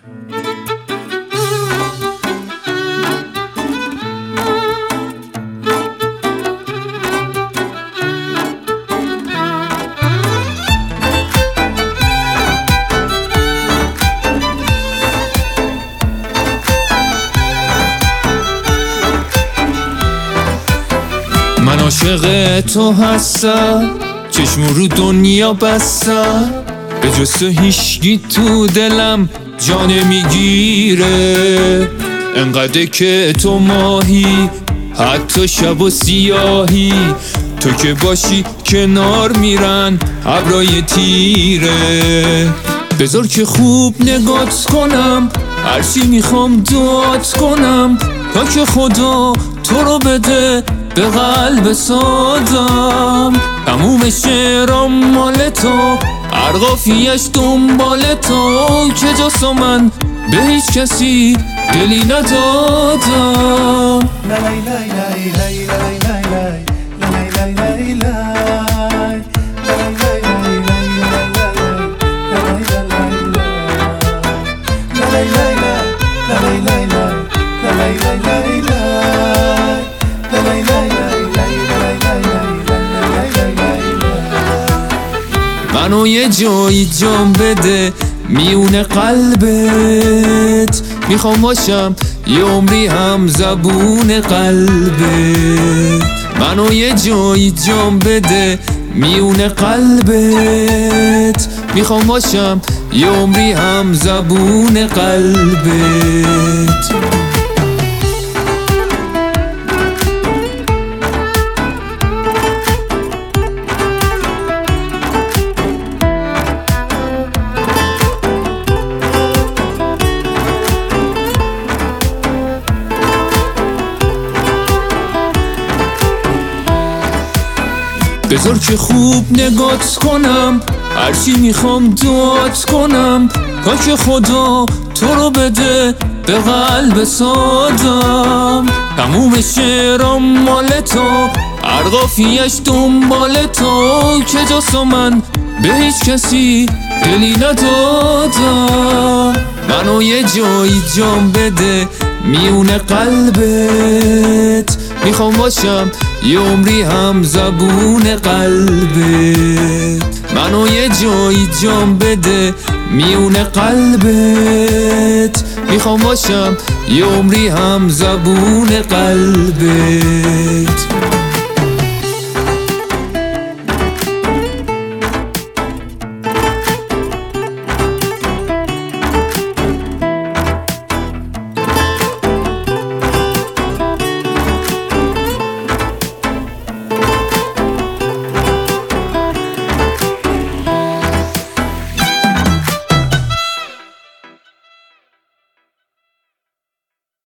من عاشق تو هستم، چشم رو دنیا بستم، به جز تو هیچکی تو دلم جا نمیگیره. انقدر که تو ماهی، حتی شب و سیاهی، تو که باشی کنار میرن ابرای تیره. بذار که خوب نگات کنم، هرچی میخوام دعات کنم، تا که خدا تو رو بده به قلب سادم. تموم شعرام مال تو، هر قافیه‌اش دنبال تو، که جاسا من به هیچ کسی دلی ندادم. منو یه جایی جام بده میون قلبت، میخوام باشم یه عمری هم زبون قلبت. منو یه جایی جام بده میون قلبت، میخوام باشم یه عمری هم زبون قلبت. بذار که خوب نگات کنم، هرچی میخوام دعات کنم، تا که خدا تو رو بده به قلب سادم. تموم شعرام مال تو، هر قافیه‌اش دنبال تو، که جاسا من به هیچ کسی دلی ندادم. منو یه جایی جام بده میون قلبت، میخوام باشم یه عمری هم زبون قلبت. منو یه جایی جام بده میون قلبت، میخوام باشم یه عمری هم زبون قلبت.